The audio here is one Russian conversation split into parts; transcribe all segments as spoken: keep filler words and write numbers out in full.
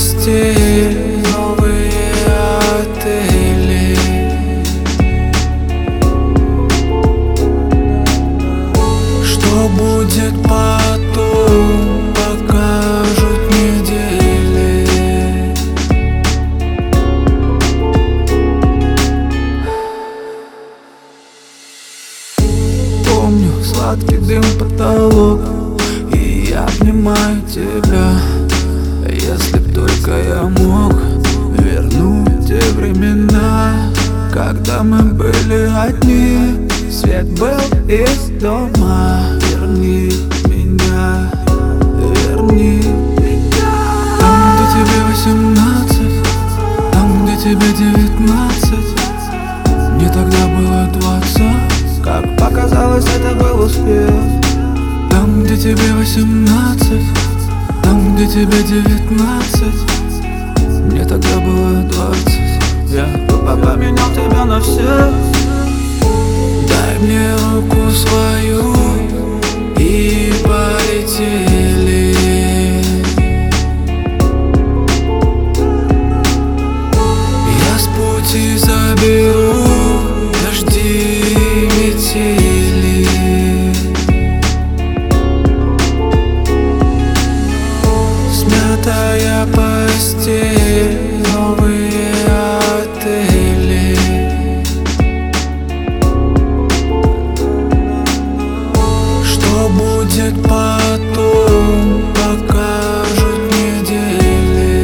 постель, новые отели. Что будет потом, покажут недели. Помню сладкий дым, потолок, и я обнимаю тебя. Если б только я мог вернуть те времена, когда мы были одни, свет был из дома. Верни меня, верни меня. Там, где тебе восемнадцать, там, где тебе девятнадцать, мне тогда было двадцать. Как показалось, это был успех. Там, где тебе восемнадцать, там, где тебе девятнадцать, мне тогда было двадцать. Я тупо поменял тебя на всех. Дай мне руку свою и полетели. Я с пути заберу дожди, метели. Смятая постель, новые отели. Что будет потом, покажут недели.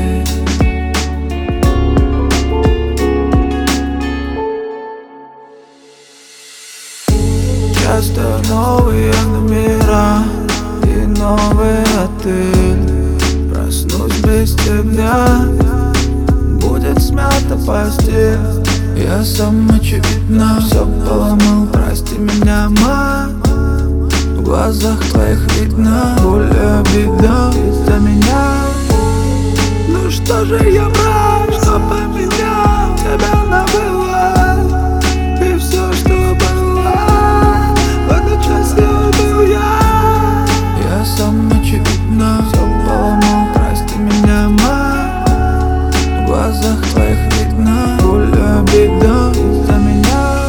Часто новые номера и новый отель. Проснусь без тебя, будет смята постель. Я сам очевидно все поломал, прости меня, мать. В глазах твоих видно боль и обида из-за меня. Ну что же я брат, что поменял тебя на было. И все, что было, в этот час я был я. Я сам очевидно все поломал, прости меня, мать. В глазах твоих видно боль и обида из-за меня.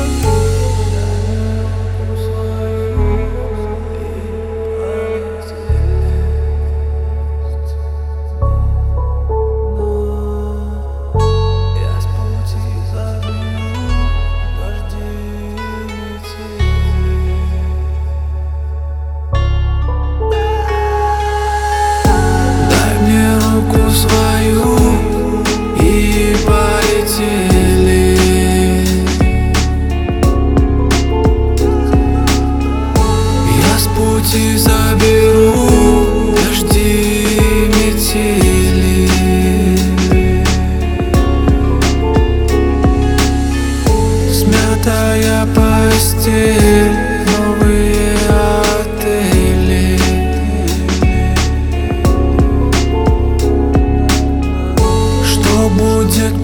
Свою и полетели. Я с пути заберу дожди, метели. Смятая постель, новые отели. Что будет